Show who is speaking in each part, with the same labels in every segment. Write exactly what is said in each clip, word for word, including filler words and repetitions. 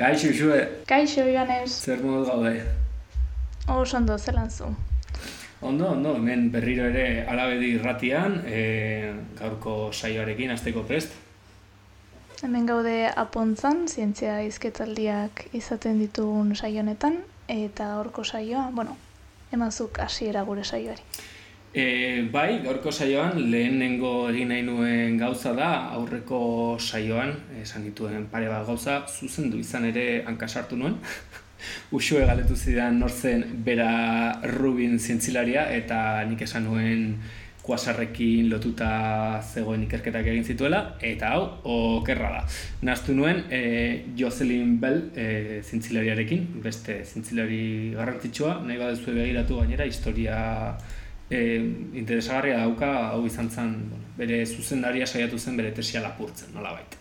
Speaker 1: Kaixo, Xue.
Speaker 2: Kaixo, Joanes.
Speaker 1: Zer modu gaude?
Speaker 2: Oso ondo, zelan zu?
Speaker 1: Ondo, ondo, hemen berriro ere Alabedi irratian, e, gaurko saioarekin hasteko prest.
Speaker 2: Hemen gaude Apontzan, zientzia hizketaldiak izaten ditugun saio honetan, eta gaurko saioa, bueno, emazuk hasiera gure saioari.
Speaker 1: E, bai, gaurko saioan lehenengo egin nahi nuen gauza da, aurreko saioan, esan dituen pare bat gauza, zuzendu izan ere hankasartu nuen. Uxue galetu zidan nor zen Bera Rubin zientzilaria, eta nik esan nuen kuasarrekin lotuta zegoen ikerketak egin zituela, eta hau, okerra da. Nahaztu nuen e, Jocelyn Bell e, zientzilariarekin, beste zientzilari garrantzitsua, nahi baduzue begiratu gainera, historia e, interesagarria dauka, hau izan zen, bueno, bere zuzendaria saiatu zen bere tesia lapurtzen, nolabait.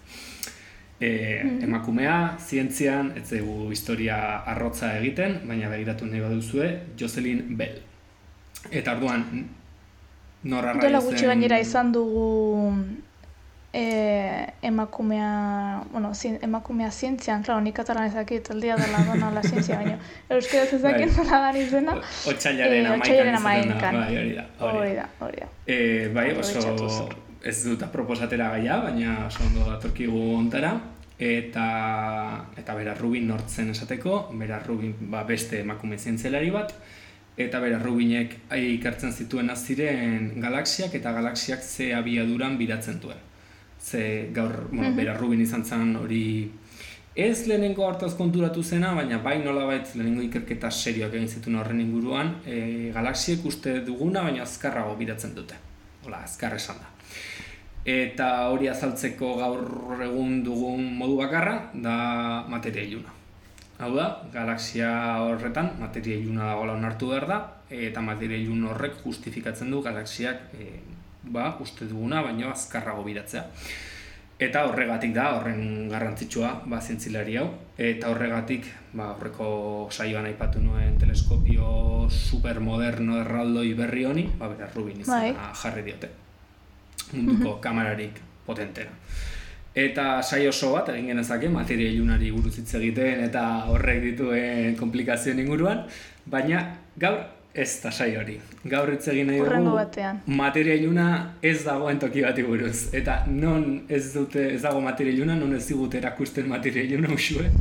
Speaker 1: E, emakumea, zientzian, ez dugu historia arrotza egiten, baina begiratu nahi baduzue, Jocelyn Bell. Eta orduan, nor arra
Speaker 2: Dola gutxi gainera izan dugu e, emakumea, bueno, zin, emakumea zientzian, klaro, nik katalan ezakit, el dia de la dona la zientzia, baina euskaraz ezakit zela dan izena.
Speaker 1: Otsailaren amaikan, bai, hori da.
Speaker 2: Hori da, hori da.
Speaker 1: E, bai, oso ez dut proposatera gaia, baina oso ondo datorkigu ontara. Eta, eta Bera Rubin nortzen esateko, Bera Rubin ba, beste emakume zientzialari bat, eta Bera Rubinek ikertzen zituen ziren galaxiak eta galaxiak ze abiaduran biratzen duen. Ze gaur, bueno, mm-hmm. Bera Rubin izan zen hori ez lehenengo hartaz konturatu zena, baina bai nolabait lehenengo ikerketa serioak egin zituen horren inguruan, e, galaxiek uste duguna, baina azkarrago biratzen dute. Hola, azkar esan da. Eta hori azaltzeko gaur egun dugun modu bakarra da materia iluna. Hau da, galaxia horretan materia iluna dagoela onartu behar da, eta materia ilun horrek justifikatzen du galaxiak e, ba, uste duguna, baino azkarrago biratzea. Eta horregatik da, horren garrantzitsua ba, zientzilari hau, eta horregatik ba, horreko saioan aipatu nuen teleskopio supermoderno erraldoi berri honi, ba, Bera Rubin izena jarri diote. Munduko kamerarik potentena. Eta saio oso bat egin genezake materia ilunari buruz hitz egiten eta horrek dituen konplikazioen inguruan, baina gaur ez da saio hori. Gaur hitz egin nahi dugu materia iluna ez dagoen toki bati buruz. Eta non ez dute ez dago materia iluna, non ez digute erakusten materia iluna usue?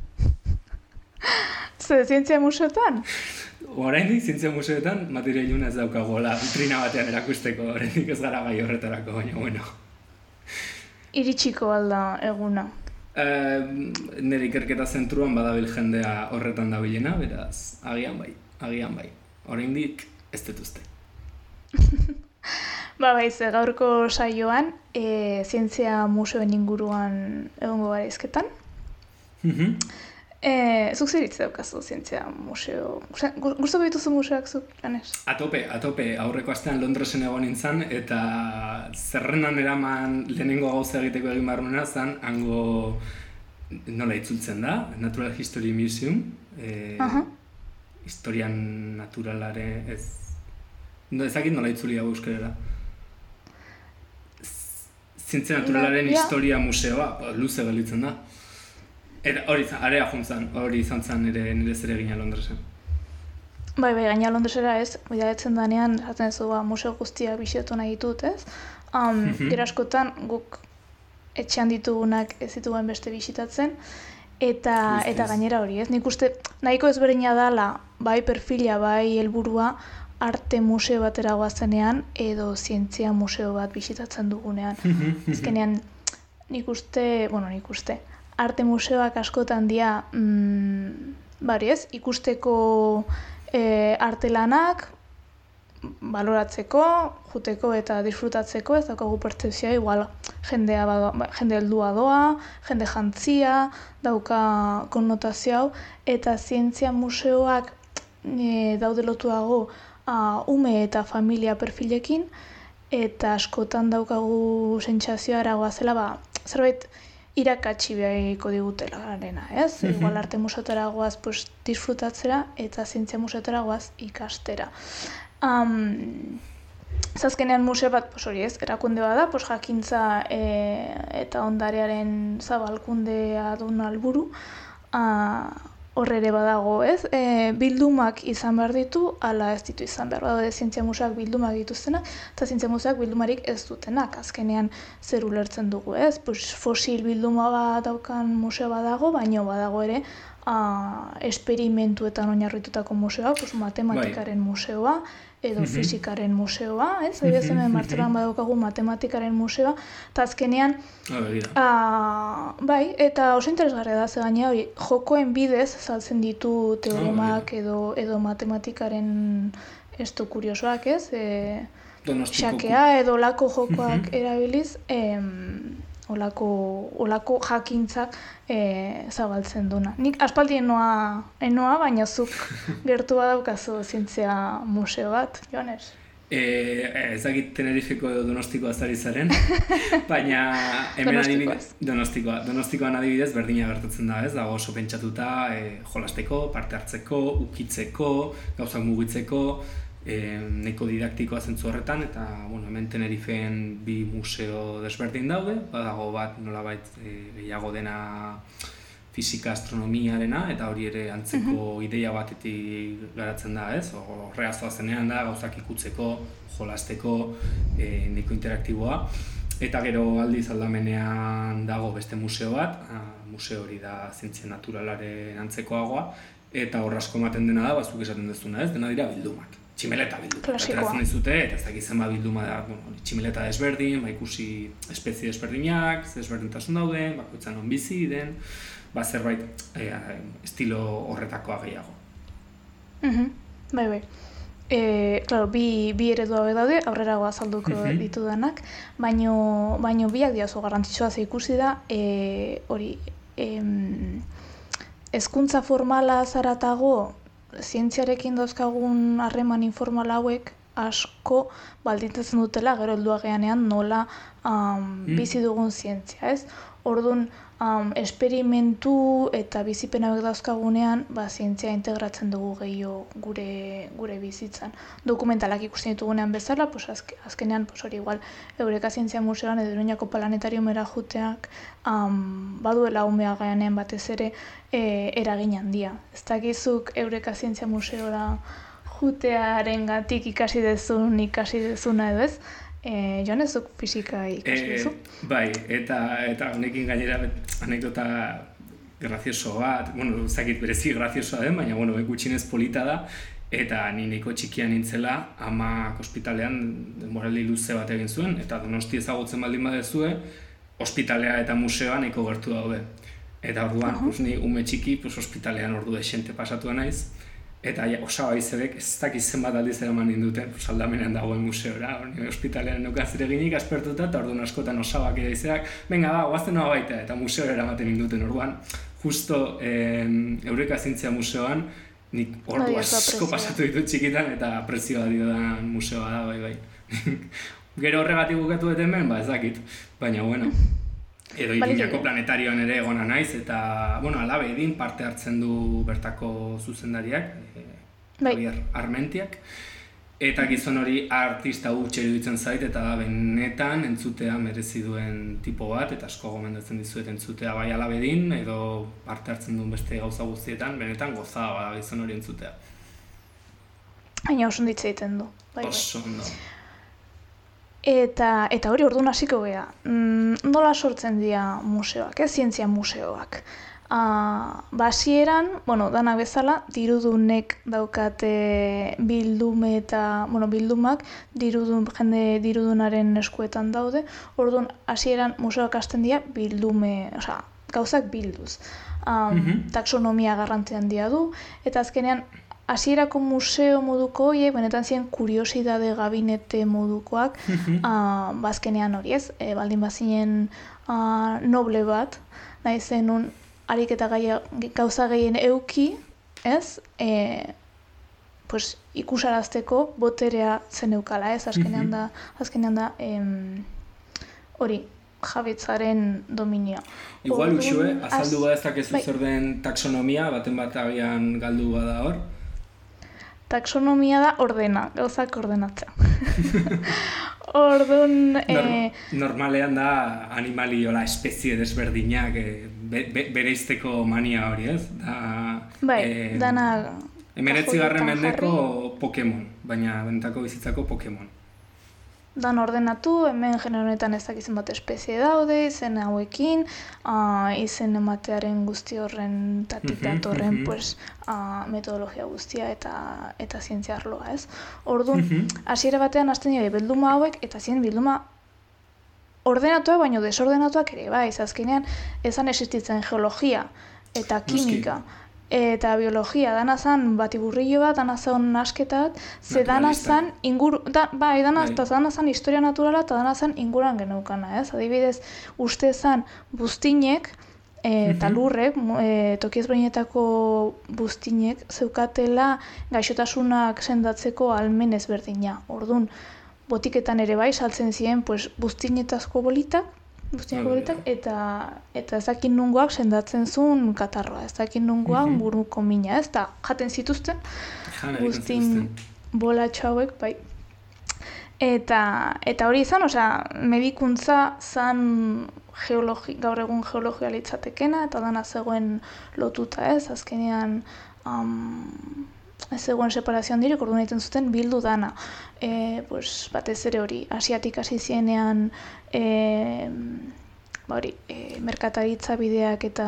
Speaker 2: Ze zientzia museotan?
Speaker 1: Oraindik zientzia museoetan materia iluna ez daukagola vitrina batean erakusteko, oraindik ez gara gai horretarako, baina bueno.
Speaker 2: Iritsiko alda eguna?
Speaker 1: E, nire ikerketa zentruan badabil jendea horretan dabilena, beraz, agian bai, agian bai. Oraindik ez dut uste.
Speaker 2: Ba bai, ze gaurko saioan, e, zientzia museoen inguruan egongo gara izketan.
Speaker 1: Mhm.
Speaker 2: E, zuk zer hitz daukazu zientzia museo? Gustuko dituzu museoak zuk, Joanes?
Speaker 1: Atope, atope. Aurreko astean Londresen egon nintzen, eta zerrendan eraman lehenengo gauza egiteko egin barrunena zen, hango nola itzultzen da, Natural History Museum, e, uh-huh. historian naturalaren, ez, no, ezakit nola itzuli hau euskarara. Zientzia naturalaren no, yeah. historia museoa, luze gelitzen da. Eta hori area juntzan, hori izan zen nire, nire zeregina Londresen.
Speaker 2: Bai, bai, gaina Londresera ez, bidaetzen danean, jaten ez du, ba, museo guztiak bisitatu nahi ditut, ez? Um, mm-hmm. Gero askotan, guk etxean ditugunak ez dituen beste bisitatzen, eta, eta gainera hori, ez? Nik uste, nahiko ezberdina dala, bai perfila, bai helburua, arte museo batera goazenean, edo zientzia museo bat bisitatzen dugunean. Ezkenean, nik uste, bueno, nik uste, arte museoak askotan dira, mm, bari ez, ikusteko e, arte lanak, baloratzeko, juteko eta disfrutatzeko, ez daukagu pertzepzioa, igual jendea ba, jende heldua doa, jende jantzia, dauka konnotazio hau, eta zientzia museoak e, daude lotuago a, ume eta familia perfilekin, eta askotan daukagu sentsazioa eragoazela, ba, zerbait, irakatsi behariko digutela garena, ez? Uh-huh. Igual arte museotara goaz pues, disfrutatzera eta zientzia museotara goaz ikastera. Um, Zazkenean museo bat, pues hori ez, erakunde bada, pues jakintza e, eta ondarearen zabalkundea duen alburu, hor ere badago, ez? E, bildumak izan behar ditu, ala ez ditu izan behar. Badaude zientzia museoak bildumak dituztenak, eta zientzia museoak bildumarik ez dutenak. Azkenean zer ulertzen dugu, ez? Pues, fosil bilduma bat daukan museo badago, baino badago ere a, esperimentuetan oinarritutako museoa, pues, matematikaren museoa, edo mm-hmm. fizikaren museoa, ez? Adibidez mm-hmm. hemen Bartzelonan badaukagu matematikaren museoa, eta azkenean, ah, bai, eta oso interesgarria da, ze gaina hori, jokoen bidez saltzen ditu teoremak edo, edo matematikaren esto kuriosoak, ez? E, xakea edo olako jokoak mm-hmm. erabiliz, em, olako, olako jakintzak e, zabaltzen duna. Nik aspaldi enoa, enoa baina zuk gertu badaukazu zientzia museo bat, Joanes?
Speaker 1: E, ez dakit Tenerifeko edo Donostikoa zari zaren, baina hemen adibidez, Donostikoa. Donostikoan adibidez berdina gertatzen da, ez? Dago oso pentsatuta e, jolasteko, parte hartzeko, ukitzeko, gauzak mugitzeko, E, neko didaktikoa zentzu horretan, eta bueno, hemen Tenerifeen bi museo desberdin daude, badago bat nolabait e, gehiago dena fisika astronomiarena, eta hori ere antzeko mm-hmm. ideia batetik garatzen da, ez? Horrea zoazenean da, gauzak ikutzeko, jolasteko, e, neko interaktiboa, eta gero aldiz aldamenean dago beste museo bat, a, museo hori da zientzia naturalaren antzekoagoa, eta hor asko ematen dena da, bazuk esaten duzuna, ez? Dena dira bildumak. Tximeleta bilduma. Klasikoa. Ateratzen dizute, eta ez dakit zenba bilduma da, bueno, tximeleta desberdin, ba ikusi espezie desberdinak, desberdintasun daude, bakoitza non bizi den, ba zerbait e, estilo horretakoa gehiago.
Speaker 2: Mhm. Bai, bai. Eh, claro, bi bi eredu hauek daude, aurrerago azalduko uh-huh. ditudanak, baino baino biak dira oso garrantzitsua ze ikusi da, eh hori, em, hezkuntza formala zaratago zientziarekin dauzkagun harreman informal hauek asko baldintzatzen dutela gero helduageanean nola um, mm. bizi dugun zientzia, ez? Orduan, um, esperimentu eta bizipen hauek dauzkagunean, ba, zientzia integratzen dugu gehiago gure, gure bizitzan. Dokumentalak ikusten ditugunean bezala, pues, azke, azkenean pues, hori igual Eureka Zientzia Museoan edo Iruñako Planetariumera juteak um, baduela umea gaianean batez ere e, eragin handia. Ez dakizuk Eureka Zientzia Museora jutearen gatik ikasi dezun, ikasi dezuna edo ez? E, Joan ezuk fisika ikasi duzu?
Speaker 1: E, bai, eta eta honekin gainera anekdota grazioso bat, bueno, zakit berezi graziosoa den, baina bueno, gutxienez polita da, eta ni nahiko txikia nintzela, amak ospitalean denboraldi luze bat egin zuen, eta Donosti ezagutzen baldin badezue, ospitalea eta museoa nahiko gertu daude. Eta orduan, uh-huh. pues, ni ume txiki, pues, ospitalean ordu desente pasatua naiz, eta ja, Osaba Izebek ez dakiz zenbat aldiz eraman ninduten, pues, aldamenean dagoen museora, ni ospitalean neukan zereginik aspertuta, eta orduan askotan Osabak ere Izebeak, venga ba, guazten noa baita, eta museora eramaten ninduten orduan. Justo eh, Eureka Zientzia Museoan, nik ordu asko pasatu ditut txikitan, eta prezioa diodan museoa da, bai, bai. Gero horregatik bukatu dut hemen, ba ez dakit, baina bueno. Edo Iruñako Planetarioan ere egona naiz, eta, bueno, alabe edin parte hartzen du bertako zuzendariak, e, Javier Armentiak, eta gizon hori artista hutxe iruditzen zait, eta da benetan entzutea merezi duen tipo bat, eta asko gomendatzen dizuet entzutea bai alabe edin, edo parte hartzen duen beste gauza guztietan, benetan gozada bada gizon hori entzutea.
Speaker 2: Baina oso onditza egiten du. Bai,
Speaker 1: oso ondo.
Speaker 2: Eta, eta hori orduan hasiko gea, mm, nola sortzen dira museoak, ez zientzia museoak. Ah, basieran, bueno, danak bezala, dirudunek daukate bildume eta, bueno, bildumak dirudun, jende dirudunaren eskuetan daude, orduan hasieran museoak hasten dira bildume, osea, gauzak bilduz. Um, mm-hmm. Taxonomia garrantzi handia du, eta azkenean hasierako museo moduko horiek, benetan ziren kuriosidade gabinete modukoak, uh, bazkenean hori ez, e, baldin bazinen uh, noble bat, nahi zenun ariketa gaia, gauza gehien euki, ez, e, pues, ikusarazteko boterea zen eukala, ez, azkenean da, azkenean da, em, hori, jabetzaren dominioa.
Speaker 1: Igual Uxue, azaldu bada ez dakizu zer den taxonomia, baten bat agian galdu bada hor?
Speaker 2: taxonomia da ordena, gauzak ordenatzea. Orduan...
Speaker 1: Eh... Normalean da animaliola espezie desberdinak eh, be, be, bereizteko mania hori, ez? Da,
Speaker 2: bai, eh, dana...
Speaker 1: Emeretzigarren mendeko Pokemon, baina bentako bizitzako Pokemon.
Speaker 2: Dan ordenatu, hemen genero honetan ez dakizen bat espezie daude, izen hauekin, uh, izen ematearen guzti horren tatik datorren pues, uh, metodologia guztia eta eta zientzia arloa, ez? Orduan, hasiera batean hasten dira bilduma hauek, eta zien bilduma ordenatuak, baino desordenatuak ere, bai, azkenean ezan existitzen geologia eta kimika. Eta biologia, dana zan batiburrillo bat, dana zan asketat, ze dana zan inguru, da, bai, dana, bai. dana zan historia naturala eta dana zan inguran geneukana, ez? Adibidez, uste zan buztinek, eta lurrek, e, toki ezberdinetako buztinek, zeukatela gaixotasunak sendatzeko almen ezberdina. Orduan, botiketan ere bai, saltzen ziren, pues, buztinetazko bolitak, Buztinako bolitak, eta, eta ezakin nungoak sendatzen zuen katarroa, ezakin nungoak mm-hmm. buruko mina, ez, eta jaten zituzten, buztin bolatxo hauek, bai. Eta, eta hori izan, osea, medikuntza zan geologi, gaur egun geologia litzatekena, eta dana zegoen lotuta, ez, azkenean, um, ez zegoen separazioan direk, orduan egiten zuten bildu dana. E, pues, batez ere hori, asiatik hasi zienean e, ba hori, e, merkataritza bideak eta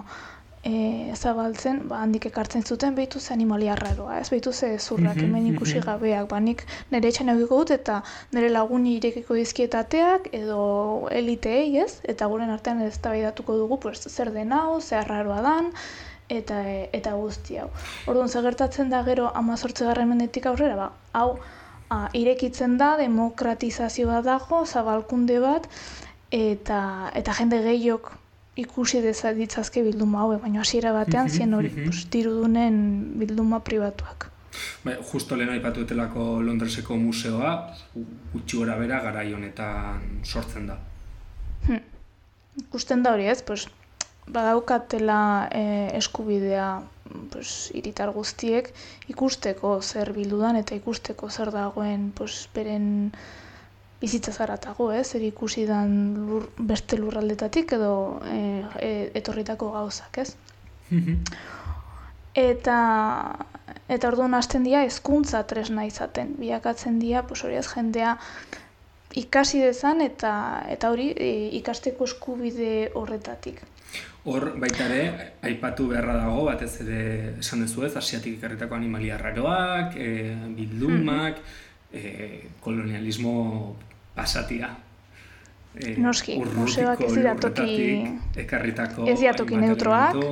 Speaker 2: e, zabaltzen, ba, handik ekartzen zuten behitu ze animalia arraroa, ez behitu ze zurrak, hemen ikusi gabeak, ba, nik nire etxan egiko dut eta nire laguni irekiko dizkietateak edo eliteei, ez? Eta guren artean ez tabaidatuko dugu, pues, zer den hau, ze arraroa dan, eta eta guzti hau. Orduan, zer gertatzen da gero hamazortzigarren mendetik aurrera, ba, hau a, irekitzen da, demokratizazio bat dago, zabalkunde bat, eta eta jende gehiok ikusi ditzazke bilduma hauek, baina hasiera batean zien hori, pues, dirudunen bilduma pribatuak.
Speaker 1: Ba, justo lehen aipatu dutelako Londreseko museoa, gutxi gora bera garai honetan sortzen da.
Speaker 2: Hmm. Ikusten da hori, ez? Pues, badaukatela eh, eskubidea pues, hiritar guztiek ikusteko zer bildudan eta ikusteko zer dagoen pues, beren bizitza zaratago, ez? Zer ikusi dan lur, beste lurraldetatik edo eh, e, etorritako gauzak, ez? eta eta orduan hasten dira hezkuntza tresna izaten, bilakatzen dira pues, hori ez jendea ikasi dezan eta eta hori e, ikasteko eskubide horretatik.
Speaker 1: Hor, baita ere, aipatu beharra dago, batez ere esan dezu ez, asiatik ekarritako animalia arraroak, e, bildumak, e, kolonialismo pasatia.
Speaker 2: E, Noski, museoak ez dira toki...
Speaker 1: ekarritako...
Speaker 2: Ez dira toki neutroak.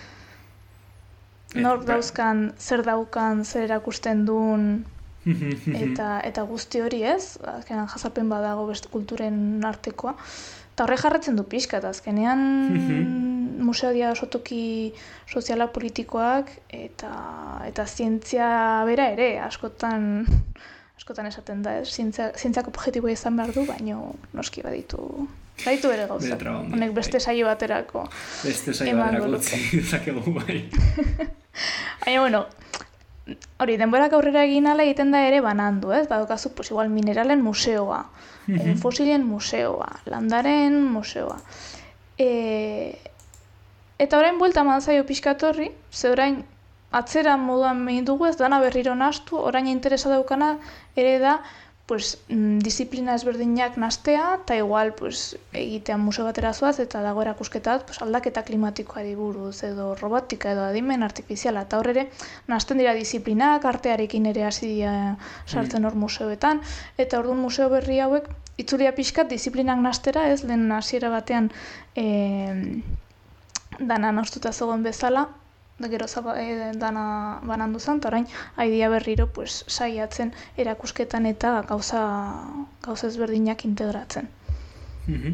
Speaker 2: Nor dauzkan, zer daukan, zer erakusten duen, eta, eta guzti hori ez, azkenean jasapen badago beste kulturen artekoa. Eta horre jarratzen du pixka, eta azkenean museo dira oso toki soziala politikoak eta eta zientzia bera ere, askotan askotan esaten da, ez? Zientzia, zientziak objektiboa izan behar du, baino noski baditu baditu bere gauzak. Honek beste saio baterako.
Speaker 1: Beste saio baterako utzi dezakegu bai.
Speaker 2: Baina, bueno, hori, denborak aurrera egin ala egiten da ere banandu, ez? Badokazu, pues, igual mineralen museoa, mm-hmm. fosilien museoa, landaren museoa. E, eta orain buelta eman zaio pixkat horri, ze orain atzera moduan behin dugu ez dana berriro nahastu, orain interesa daukana ere da pues, disiplina ezberdinak nastea, eta igual pues, egitea museo batera zoaz, eta dago erakusketat pues, aldaketa klimatikoari buruz, edo robotika, edo adimen artifiziala, eta horre ere, nahasten dira disiplinak, artearekin ere hasi dira sartzen hor museoetan, eta orduan museo berri hauek, itzulia pixkat disiplinak nahastera, ez, lehen hasiera batean e, dana nahastuta zegoen bezala, da gero zaba, e, dana banandu zen, eta orain aidia berriro pues, saiatzen erakusketan eta gauza, gauza ezberdinak integratzen.
Speaker 1: Mm-hmm.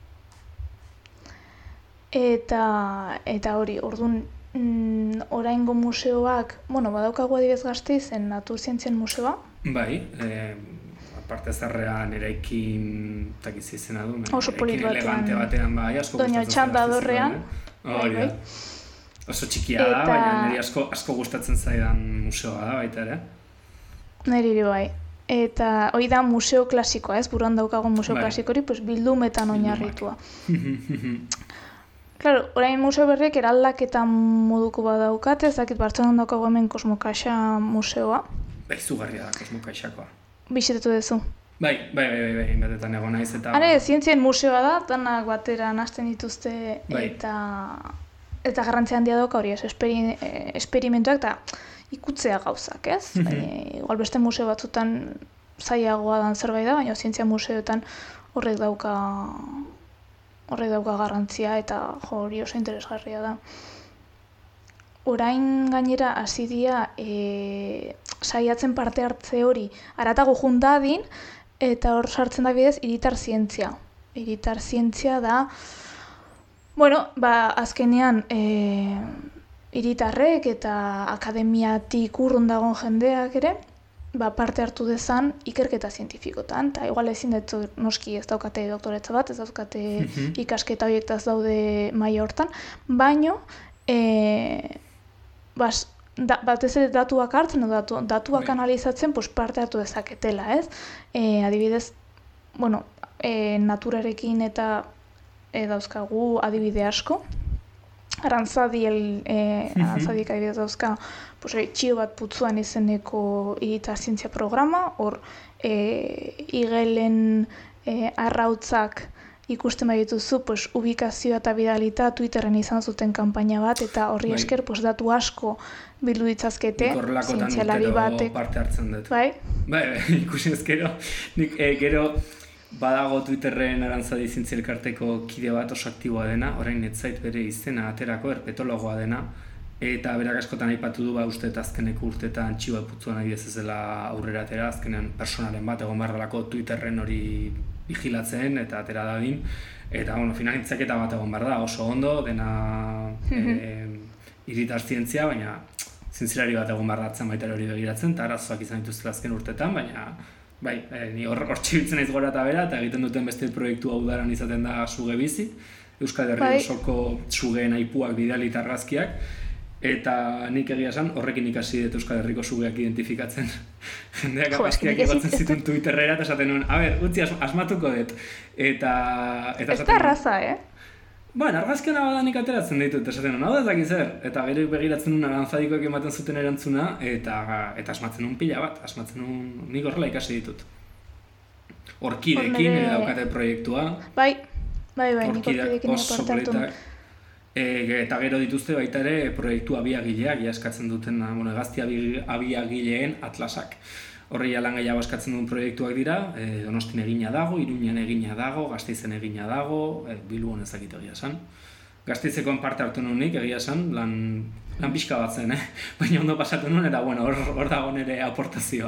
Speaker 2: Eta, eta hori, orduan, mm, oraingo museoak, bueno, badaukagu adibidez Gasteizen naturzientzien museoa.
Speaker 1: Bai, eh, aparte zarrean eraikin, takiz izena du,
Speaker 2: oso polit batean,
Speaker 1: elegante batean, bai, asko
Speaker 2: Doña Txanda dorrean,
Speaker 1: bai, bai. Oso txikia eta... da, baina niri asko, asko gustatzen zaidan museoa da baita ere.
Speaker 2: Niri bai. Eta hori da museo klasikoa, ez? Buruan daukagun museo
Speaker 1: Bai.
Speaker 2: klasikori, pues bildumetan oinarritua.
Speaker 1: Bildumak.
Speaker 2: Claro, orain museo berriek eraldaketa moduko badaukate, ez dakit Bartzelonan daukagu hemen Kosmokaixa museoa.
Speaker 1: Bai, izugarria da Kosmokaixakoa.
Speaker 2: Bisitatu duzu.
Speaker 1: Bai, bai, bai, bai, bai, batetan egon naiz eta...
Speaker 2: Hare, zientzien museoa da, danak batera nahasten dituzte
Speaker 1: Bai.
Speaker 2: eta eta garrantzia handia dauka hori, ez, esperi, esperimentuak eta ikutzea gauzak, ez? E, igual beste museo batzutan zailagoa dan zerbait da, baina zientzia museoetan horrek dauka horrek dauka garrantzia eta jo, hori oso interesgarria da. Orain gainera hasi dira e, saiatzen parte hartze hori haratago juntadin eta hor sartzen da bidez hiritar zientzia. Hiritar zientzia da, bueno, ba, azkenean e, hiritarrek eta akademiatik urrun dagoen jendeak ere, ba, parte hartu dezan ikerketa zientifikotan, eta igual ezin dut noski ez daukate doktoretza bat, ez daukate ikasketa horietaz daude maila hortan, baino, e, bas, da, batez ere datuak hartzen, datu, datuak analizatzen pues, parte hartu dezaketela, ez? E, adibidez, bueno, e, naturarekin eta e, dauzkagu adibide asko, Arantzadi, el, eh, Arantzadik adibidez dauzka, pues, txio bat putzuan izeneko hiritar zientzia programa, hor e, igelen e, arrautzak ikusten bai dituzu, pues, ubikazioa eta bidalita Twitterren izan zuten kanpaina bat, eta horri
Speaker 1: Bai.
Speaker 2: esker pues, datu asko bildu ditzazkete zientzialari batek.
Speaker 1: parte hartzen dut.
Speaker 2: Bai?
Speaker 1: Bai, bai, ikusi ez gero, nik eh, gero badago Twitterren Arantzadi zientzia elkarteko kide bat oso aktiboa dena, orain ez zait bere izena aterako, herpetologoa dena, eta berak askotan aipatu du, ba, uste eta azkeneko urteetan txio bat putzuan adibidez ez dela aurrera atera, azkenean personalen bat egon behar delako Twitterren hori vigilatzen eta atera dadin, eta bueno, finalitzaketa bat egon behar da, oso ondo, dena e, hiritar zientzia, baina zientzialari bat egon behar datzen baita hori begiratzen, eta arazoak izan dituztela azken urtetan, baina bai, e, ni hor txibitzen naiz gora eta bera, eta egiten duten beste proiektu hau daran izaten da suge bizi, Euskal Herri
Speaker 2: bai.
Speaker 1: osoko sugeen aipuak bidali eta argazkiak, eta nik egia esan horrekin ikasi dut Euskal Herriko sugeak identifikatzen. Jendeak argazkiak igotzen zituen Twitterrera eta esaten nuen, a ber, utzi as, asmatuko dut. Eta... eta
Speaker 2: ez da erraza, eh?
Speaker 1: Bueno, argazkian abadanik ateratzen ditut, esaten nuen, hau da ezakit zer. Eta gero begiratzen nuen Arantzadikoek ematen zuten erantzuna, eta eta asmatzen nuen pila bat, asmatzen nuen, nik horrela ikasi ditut. Orkidekin
Speaker 2: Nere...
Speaker 1: daukate proiektua.
Speaker 2: Bai, bai, bai, nik
Speaker 1: Orkideak
Speaker 2: orkidekin
Speaker 1: oso
Speaker 2: parte hartu.
Speaker 1: politak. E, eta gero dituzte baita ere proiektu abiagileak, ja eskatzen duten, bueno, hegazti abiagileen atlasak. Horri lan gehiago eskatzen duen proiektuak dira, e, Donostin egina dago, Iruñan egina dago, Gasteizen egina dago, e, Bilbon ezakit egia esan. Gasteizekoan parte hartu nuenik egia esan, lan, lan pixka bat zen, eh? Baina ondo pasatu nuen, eta bueno, hor, hor dago nire aportazioa.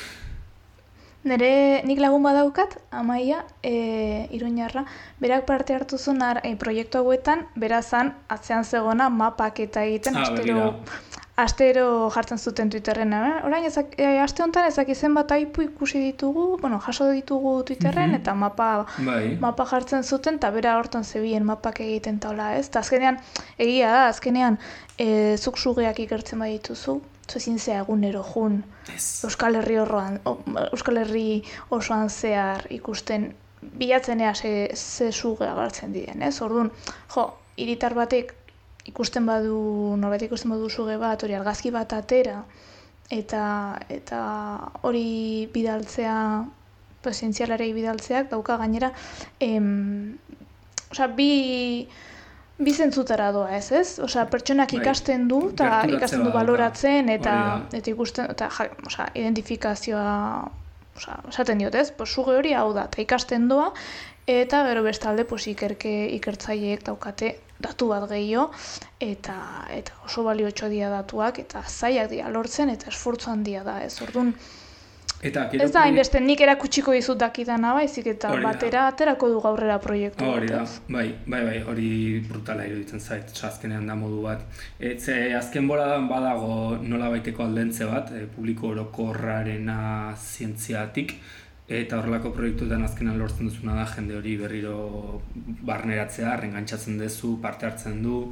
Speaker 2: Nere nik lagun badaukat, Amaia, e, Iruñarra, berak parte hartu zuen e, proiektu hauetan, berazan atzean zegona mapak eta egiten,
Speaker 1: Ah,
Speaker 2: astero, astero jartzen zuten Twitterren. Eh? Orain, ezak, e, aste honetan ezak izen bat aipu ikusi ditugu, bueno, jaso ditugu Twitterren,
Speaker 1: Mhm.
Speaker 2: eta mapa,
Speaker 1: Bai.
Speaker 2: mapa jartzen zuten, eta bera hortan zebien mapak egiten taula, ez? Eta azkenean, egia da, azkenean, e, zuk sugeak ikertzen badituzu, ezin zea egunero jun
Speaker 1: Ez.
Speaker 2: Euskal Herri orroan, o, Euskal Herri osoan zehar ikusten bilatzenea ze, ze suge agertzen diren, ez? Orduan, jo, hiritar batek ikusten badu, norbait ikusten badu suge bat, hori argazki bat atera, eta eta hori bidaltzea, zientzialarei bidaltzeak dauka gainera, em, osea, bi bi zentzutara doa, ez, ez? Osea, pertsonak
Speaker 1: Bai.
Speaker 2: ikasten du, eta
Speaker 1: Gerturatze
Speaker 2: ikasten du
Speaker 1: bat dauka.
Speaker 2: baloratzen, eta
Speaker 1: Hori da.
Speaker 2: eta ikusten, eta ja, osea, identifikazioa, osea, esaten diot, ez? Pues suge hori hau da, eta ikasten doa, eta gero bestalde pues ikerke ikertzaileek daukate datu bat gehiago, eta eta oso baliotxo dira datuak, eta zailak dira lortzen, eta esfortzu handia da, ez? Orduan,
Speaker 1: Eta gero
Speaker 2: ez da hainbeste nik erakutsiko dizut dakidana baizik, eta
Speaker 1: Hori da.
Speaker 2: batera aterako du gaurrera proiektu
Speaker 1: Hori da,
Speaker 2: bat, ez?
Speaker 1: bai, bai, bai, hori brutala iruditzen zait, oza, azkenean da modu bat. Etze, azken boladan badago nola baiteko aldentze bat, e, publiko orokorrarena zientziatik, eta horrelako proiektuetan azkenan lortzen duzuna da jende hori berriro barneratzea, rengantzatzen duzu, parte hartzen du,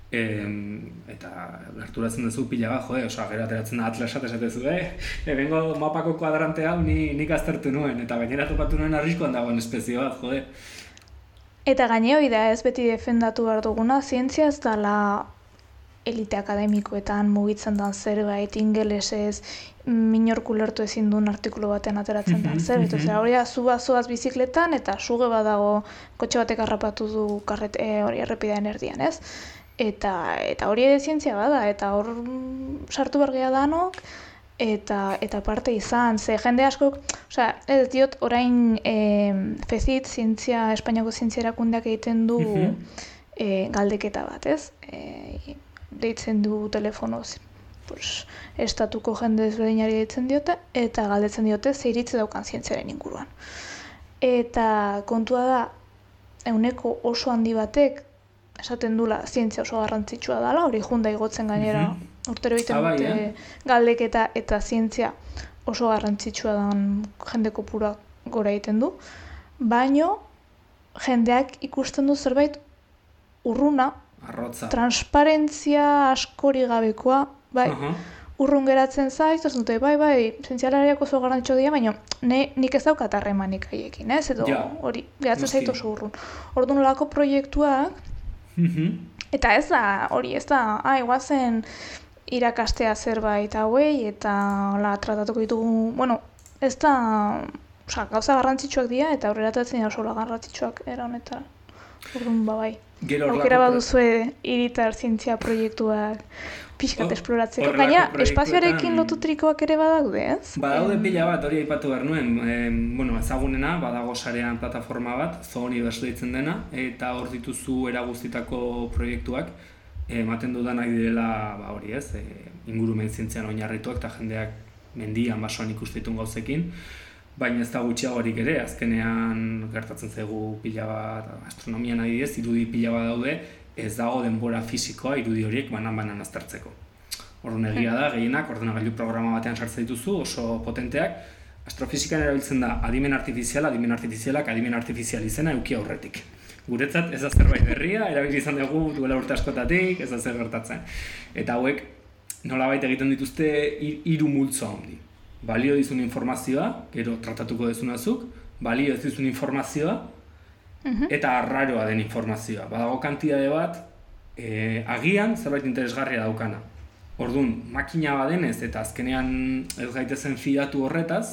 Speaker 1: E, eta gerturatzen duzu pila bat, joe, oza, gero ateratzen da atlasat esatezu, eh? E, bengo mapako kuadrante hau ni, nik aztertu nuen, eta gainera topatu nuen arriskuan dagoen espezio bat, jode.
Speaker 2: Eta gaine hori da ez beti defendatu behar duguna, zientzia ez dela elite akademikoetan mugitzen dan zerbait, ingelesez, minork ulertu ezin duen artikulu batean ateratzen dan zerbait. Osea, hori da, zu bazoaz bizikletan eta suge badago kotxe batek harrapatu du karret, e, hori errepidean erdian, ez? Eta, eta hori ere zientzia bada, eta hor sartu bergea danok, eta eta parte izan, ze jende askok, osea, ez diot, orain e, FECIT, zientzia, Espainiako zientzia erakundeak egiten du uh-huh. e, galdeketa bat, ez? E, deitzen du telefonoz, pues, estatuko jende ezberdinari deitzen diote, eta galdetzen diote ze iritzi daukan zientziaren inguruan. Eta kontua da, ehuneko oso handi batek, esaten dula zientzia oso garrantzitsua dela, hori junda igotzen gainera, mm-hmm. urtero egiten ah, dute bai, eh? Galdeketa eta zientzia oso garrantzitsua dan jende kopura gora egiten du, baino jendeak ikusten du zerbait urruna,
Speaker 1: Arrotza.
Speaker 2: Transparentzia askori gabekoa, bai, uh-huh. urrun geratzen zaiz, ez dute, bai, bai, zientzialariak oso garrantzitsua dira, baina ne, nik ez daukat harremanik haiekin, ez, edo ja, hori, geratzen zait oso urrun. Orduan olako proiektuak, mm-hmm. eta ez da, hori, ez da, ah, iguazen irakastea zerbait hauei, eta la, tratatuko ditugu, bueno, ez da, oza, gauza garrantzitsuak dira, eta aurrera atatzen oso garrantzitsuak era honetara. Orduan, ba, bai. Aukera baduzue hiritar zientzia proiektuak pixkat oh, esploratzeko. Gaina, espazioarekin lotutrikoak ere badaude, ez?
Speaker 1: Badaude pila bat, hori aipatu behar nuen. E, bueno, ezagunena, badago sarean plataforma bat, Zooniverse deitzen dena, eta hor dituzu eraguztitako proiektuak, ematen dudanak direla, ba hori ez, e, ingurumen zientzian oinarrituak eta jendeak mendian basoan ikustitun gauzekin. Baina ez da gutxiagorik ere, azkenean gertatzen zaigu pila bat, astronomian adibidez, irudi pila bat daude, ez dago denbora fisikoa irudi horiek banan-banan aztertzeko. Orduan egia da, gehienak, ordenagailu programa batean sartzen dituzu, oso potenteak, astrofisikan erabiltzen da adimen artifiziala, adimen artifizialak, adimen artifizial izena euki aurretik. Guretzat ez da zerbait berria, erabili izan dugu duela urte askotatik, ez da zer gertatzen. Eta hauek nolabait egiten dituzte hiru multzo handi. Balio dizun informazioa, gero tratatuko dezunazuk, balio ez dizun informazioa, uh-huh. eta arraroa den informazioa. Badago kantitate bat, e, agian zerbait interesgarria daukana. Orduan, makina badenez eta azkenean ez gaitezen fidatu horretaz,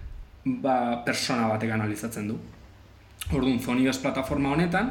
Speaker 1: ba, persona batek analizatzen du. Orduan, Zooniverse plataforma honetan,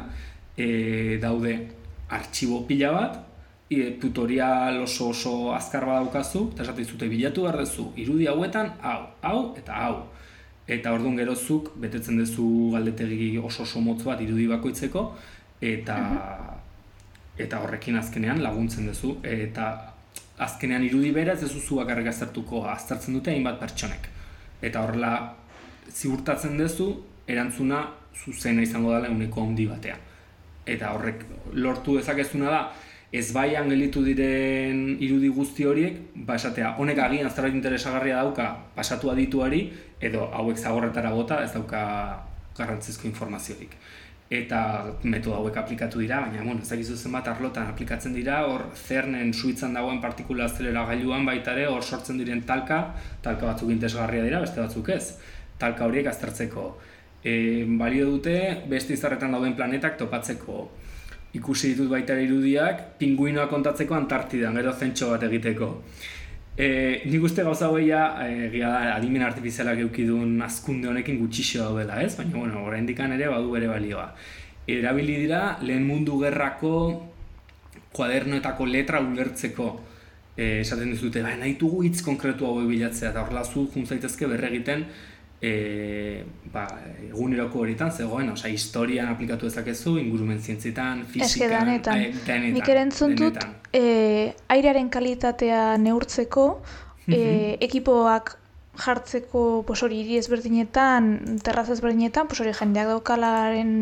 Speaker 1: e, daude artxibo pila bat, e, tutorial oso oso azkar badaukazu, eta esate dizute bilatu behar duzu, irudi hauetan, hau, hau eta hau. Eta orduan gerozuk, betetzen duzu galdetegi oso oso motz bat irudi bakoitzeko, eta, uh-huh. eta horrekin azkenean laguntzen duzu, eta azkenean irudi bera ez duzu bakarrik aztertuko, aztertzen dute hainbat pertsonek. Eta horrela ziurtatzen duzu, erantzuna zuzena izango dela ehuneko handi batean. Eta horrek lortu dezakezuna da, ez baian gelitu diren irudi guzti horiek, ba esatea, honek agian zerbait interesagarria dauka pasatu adituari, edo hauek zagorretara bota ez dauka garrantzizko informaziorik. Eta metodo hauek aplikatu dira, baina bueno, ez dakizu zenbat arlotan aplikatzen dira, hor CERNen suitzan dagoen partikula azeleragailuan baita ere, hor sortzen diren talka, talka batzuk interesgarria dira, beste batzuk ez. Talka horiek aztertzeko. E, balio dute, beste izarretan dauden planetak topatzeko. Ikusi ditut baita irudiak, pinguinoak kontatzeko Antartidan, gero zentxo bat egiteko. E, nik uste gauza hoia, egia da, adimen artifizialak eukidun azkunde honekin gutxixo daudela, ez? Baina, bueno, oraindikan ere badu bere balioa. Erabili dira, lehen mundu gerrako kuadernoetako letra ulertzeko. E, esaten dizute, ba, nahi dugu hitz konkretu hau bilatzea, eta horrela zu juntzaitezke berregiten E, ba, eguneroko horietan zegoen, osea, historian aplikatu dezakezu, ingurumen zientzietan, fisikan,
Speaker 2: Eske denetan.
Speaker 1: E, denetan.
Speaker 2: Nik erentzun dut, e, airearen kalitatea neurtzeko, e, ekipoak jartzeko, pues hori, hiri ezberdinetan, terraza ezberdinetan, pues hori, jendeak daukalaren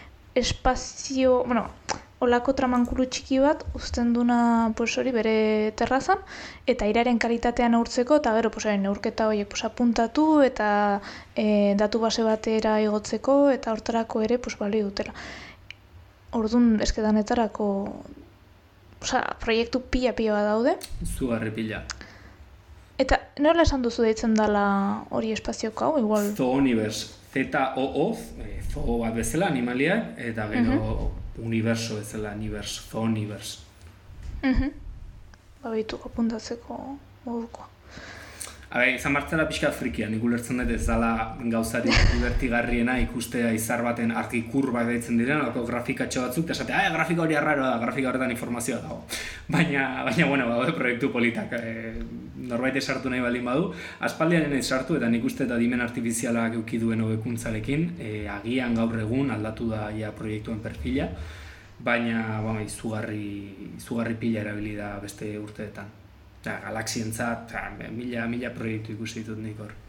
Speaker 2: espazio, bueno, olako tramankulu txiki bat uzten duna pues hori bere terrazan eta airearen kalitatea neurtzeko eta gero pues hori neurketa horiek pues apuntatu eta e, datu base batera igotzeko eta hortarako ere pues balio dutela. Orduan eske danetarako Osa, proiektu pila-pila daude.
Speaker 1: Zugarri pila.
Speaker 2: Eta nola esan duzu deitzen dela hori espazioko hau, igual?
Speaker 1: Zooniverse, Z-O-O, e, zoo bat bezala, animaliak, eta gero uh-huh. universo bezala, universe, zooniverse.
Speaker 2: Uh-huh. Ba, behitu, apuntatzeko modukoa.
Speaker 1: Habe, izan martzela pixka frikia, nik ulertzen dut ez dela gauzari divertigarriena ikustea izar baten argi kurba deitzen diren, alko grafikatxo batzuk, eta esatea, ah, grafika hori arraroa da, grafika horretan informazioa dago. Baina, baina, bueno, badaude proiektu politak, e, norbait esartu nahi baldin badu, aspaldian nahi sartu, eta nik uste eta dimen artifizialak eduki duen hobekuntzarekin, e, agian gaur egun aldatu da ja proiektuen perfila, baina, ba, izugarri, izugarri pila erabili da beste urteetan. Ja, galaxientzat, mila, mila proiektu ikusi ditut nik hor.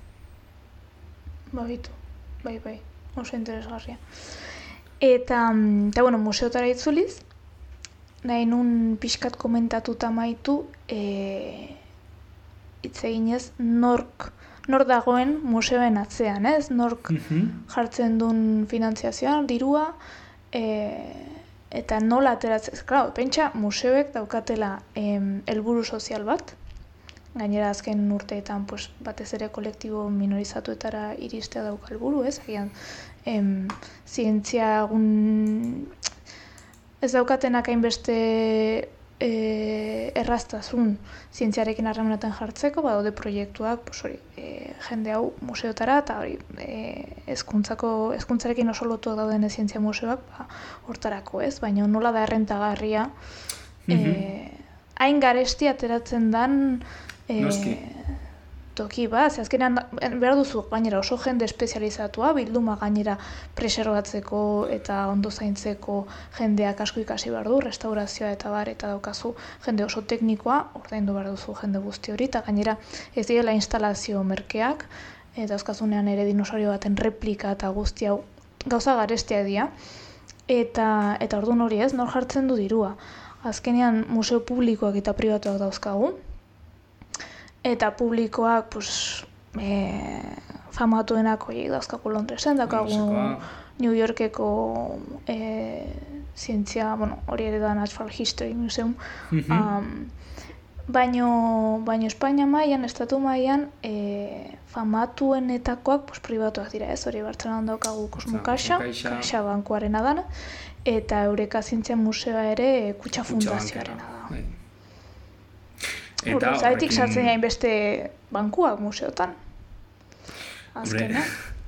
Speaker 2: Ba, bitu. Bai, bai. Oso interesgarria. Eta, eta bueno, museotara itzuliz, nahi nun pixkat komentatuta maitu, e, hitz eginez, nork, nor dagoen museoen atzean, ez? Nork uh-huh. jartzen duen finantziazioan, dirua, e, eta nola ateratzen, klar, pentsa museoek daukatela em, helburu sozial bat, gainera azken urteetan pues, batez ere kolektibo minorizatuetara iristea dauka helburu, ez? Agian, em, zientzia egun ez daukatenak hainbeste e, erraztasun zientziarekin harremanetan jartzeko, badaude proiektuak, pues, hori, e, jende hau museotara eta hori e, hezkuntzako hezkuntzarekin oso lotuak dauden zientzia museoak ba, hortarako, ez? Baina nola da errentagarria mm-hmm. e, hain garesti ateratzen dan e, toki bat, ze azkenean behar duzu gainera oso jende espezializatua, bilduma gainera preserbatzeko eta ondo zaintzeko jendeak asko ikasi behar du, restaurazioa eta bar, eta daukazu jende oso teknikoa, ordaindu behar duzu jende guzti hori, eta gainera ez direla instalazio merkeak, eta dauzkazunean ere dinosaurio baten replika eta guzti hau gauza garestiak dira, eta, eta orduan hori ez, nor jartzen du dirua. Azkenean museo publikoak eta pribatuak dauzkagu, eta publikoak, pues, e, famatuenak horiek dauzkagu Londresen, daukagu New Yorkeko e, zientzia, bueno, hori ere da Natural History Museum, mm-hmm. um, baino, baino Espainia mailan, estatu mailan, e, famatuenetakoak pues, pribatuak dira, ez? Hori Bartzelonan daukagu Kosmokaxa, Kaxa bankuarena dana, eta Eureka Zientzia Museoa ere Kutxa Fundazioarena da. Eta horrekin... sartzen jain beste bankuak museotan. Azkena.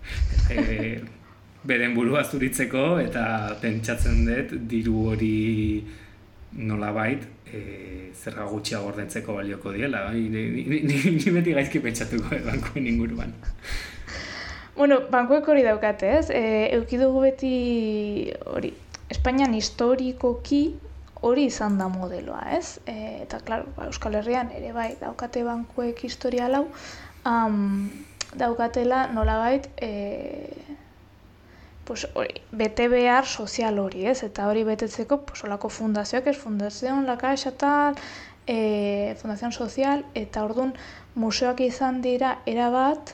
Speaker 1: e, beren burua zuritzeko eta pentsatzen dut diru hori nolabait e, zerga gutxiago ordaintzeko balioko diela. Ni, ni, ni, ni beti gaizki pentsatuko bankuen inguruan.
Speaker 2: Bueno, bankuek hori daukate, ez? E, eukidugu beti hori, Espainian historikoki hori izan da modeloa, ez? E, eta, klaro, ba, Euskal Herrian ere bai daukate bankuek historial hau, um, daukatela nolabait e, pues, hori, bete behar sozial hori, ez? Eta hori betetzeko pues, olako fundazioak, ez? Fundazion, La Caixa, tal, e, Fundazion Sozial, eta orduan museoak izan dira erabat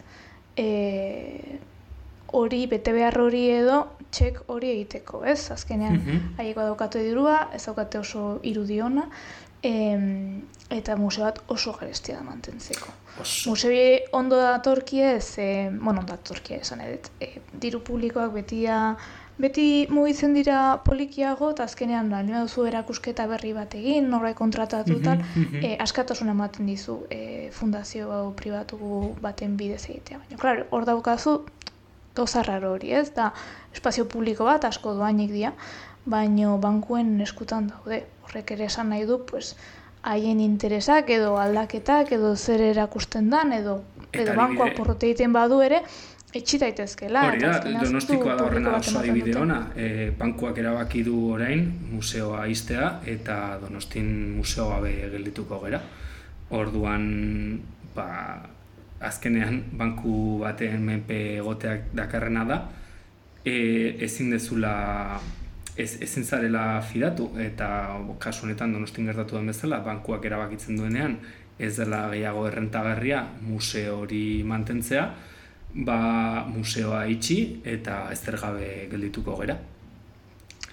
Speaker 2: e, hori, bete behar hori edo, txek hori egiteko, ez? Azkenean, mm-hmm. haieko daukate dirua, ez daukate oso irudiona, em, eta museo bat oso garestia da mantentzeko. Museo ondo datorki ez, e, bueno, ondo datorki esan edut, e, diru publikoak betia, beti mugitzen dira polikiago, eta azkenean, nima duzu erakusketa berri bat egin, norbait kontratatu tal, mm-hmm. e, askatasuna ematen dizu e, fundazio pribatu baten bidez egitea. Baina, klaro, hor daukazu, gauza raro hori, ez? Da, espazio publiko bat asko doainik dira, baino bankuen eskutan daude. Horrek ere esan nahi du, pues, haien interesak edo aldaketak edo zer erakusten dan edo, edo bankoak porrote egiten badu ere, etxi daitezkela.
Speaker 1: Hori da, Donostikoa da horrena oso adibide ona. E, bankuak erabaki du orain museoa ixtea eta Donostin museo gabe geldituko gera. Orduan, ba, azkenean banku baten menpe egoteak dakarrena da, e, ezin dezula, ez, ezin zarela fidatu, eta kasu honetan Donostin gertatu den bezala, bankuak erabakitzen duenean, ez dela gehiago errentagarria museo hori mantentzea, ba museoa itxi eta ezer gabe geldituko gera.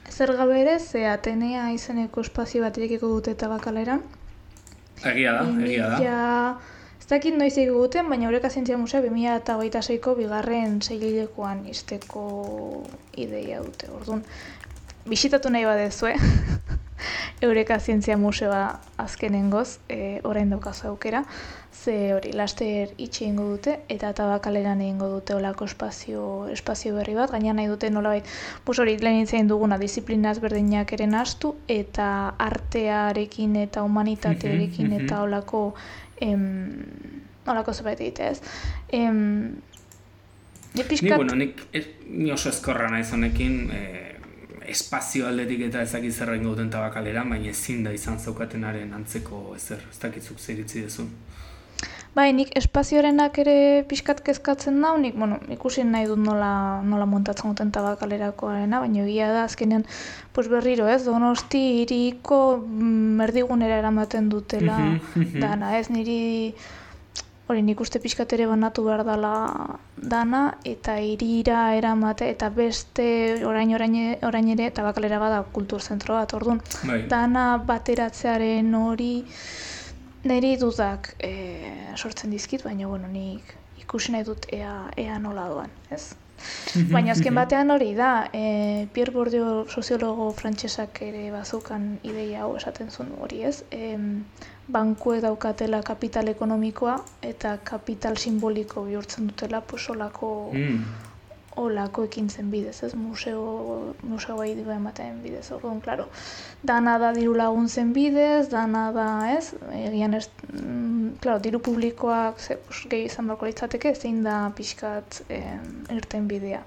Speaker 2: Zer gabe ere, ze Atenea izeneko espazio bat irekiko dute Tabakaleran.
Speaker 1: Egia da, egia da.
Speaker 2: Ja, ez dakit noiz egingo duten, baina Eureka Zientzia Musea bi mila hogeita seiko bigarren seihilekoan izteko ideia dute. Orduan, bisitatu nahi badezue, Eureka Zientzia Museoa azkenengoz, e, orain daukazu aukera, ze hori laster itxi egingo dute eta Tabakaleran egingo dute olako espazio, espazio berri bat, gaina nahi dute nolabait, pues hori lehen hitz egin duguna disiplinaz berdinak ere nahastu eta artearekin eta humanitatearekin eta olako em, olako zerbait egitea ez. Em,
Speaker 1: Ni, bueno, nik, es, ni oso ezkorra naiz honekin, eh, espazio aldetik eta ezakit zer egingo duten Tabakaleran, baina ezin da izan zaukatenaren antzeko ezer, ez dakitzuk zer iritzi dezun.
Speaker 2: Bai, nik espazioarenak ere pixkat kezkatzen nau, nik, bueno, ikusi nahi dut nola, nola montatzen duten Tabakalerakoarena, baina egia da, azkenean, pues berriro ez, Donosti hiriko erdigunera eramaten dutela dana, ez, niri, hori nik uste pixkat ere banatu behar dela dana, eta hirira eramate, eta beste orain orain, orain ere Tabakalera bada kulturzentro bat, orduan,
Speaker 1: bai.
Speaker 2: Dana bateratzearen hori, niri dudak e, sortzen dizkit, baina bueno, nik ikusi nahi dut ea, ea nola doan, ez? Baina azken batean hori da, e, Pierre Bourdieu soziologo frantsesak ere bazukan ideia hau esaten zuen hori, ez? E, bankuek daukatela kapital ekonomikoa eta kapital simboliko bihurtzen dutela, pues olako mm. olako ekintzen bidez, ez? Museo, museoa diru ematen bidez, orduan, klaro. Dana da diru laguntzen bidez, dana da, ez? Egian ez, mm, klaro, diru publikoak ze, pues, gehi izan barko litzateke, zein da pixkat eh, irten bidea.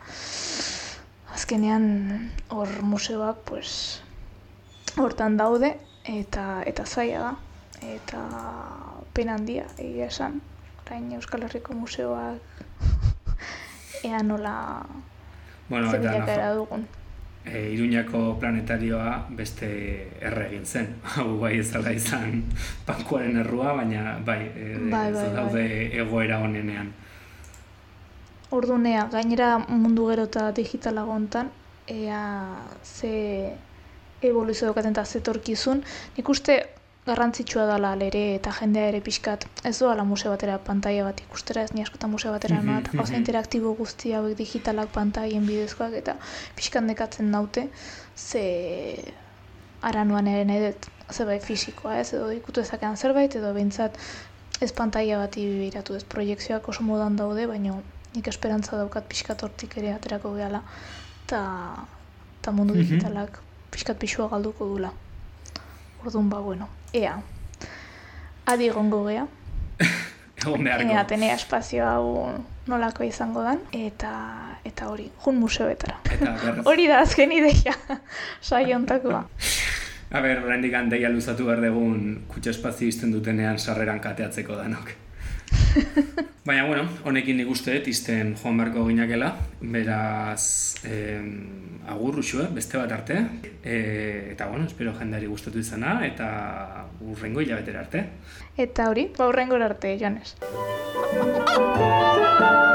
Speaker 2: Azkenean, hor museoak, pues, hortan daude, eta eta zaila da, eta pena handia, egia esan. Orain Euskal Herriko museoak ea nola
Speaker 1: bueno,
Speaker 2: zebilakera dugun.
Speaker 1: E, Iruñako planetarioa beste erre egin zen. Hau bai ezala izan bankuaren errua, baina bai, e,
Speaker 2: bai, bai,
Speaker 1: daude
Speaker 2: bai.
Speaker 1: egoera honenean.
Speaker 2: Ordunea, gainera mundu gero eta digitalago hontan, ea ze evoluzio daukaten eta zetorkizun, nik uste garrantzitsua dela ere eta jendea ere pixkat, ez doala museo batera pantalla bat ikustera, ez ni askotan museo batera noa, eta gauza interaktibo guzti hauek digitalak pantaien bidezkoak eta pixkat nekatzen naute, ze aranoan ere nahi dut zerbait fisikoa, ez, edo ikutu ezakean zerbait, edo behintzat ez pantalla bat ibiratu ez, proiekzioak oso modan daude, baina nik esperantza daukat pixkat hortik ere aterako gehala, eta mundu digitalak pixkat pixua galduko dula. Orduan ba, bueno, ea. Adi egongo gea.
Speaker 1: Egon beharko.
Speaker 2: Ea Atenea espazio hau nolako izango dan, eta eta hori, jun museoetara. Hori da azken ideia, saio hontakoa.
Speaker 1: A ber, oraindik handeia luzatu behar dugun kutxa espazio izten dutenean sarreran kateatzeko danok. Baina, bueno, honekin nik uste dut izten joan beharko ginakela, beraz, eh, agur usue, beste bat arte, e, eta, bueno, espero jendeari gustatu izana, eta urrengo hilabetera arte.
Speaker 2: Eta hori, ba urrengo arte, Joanes.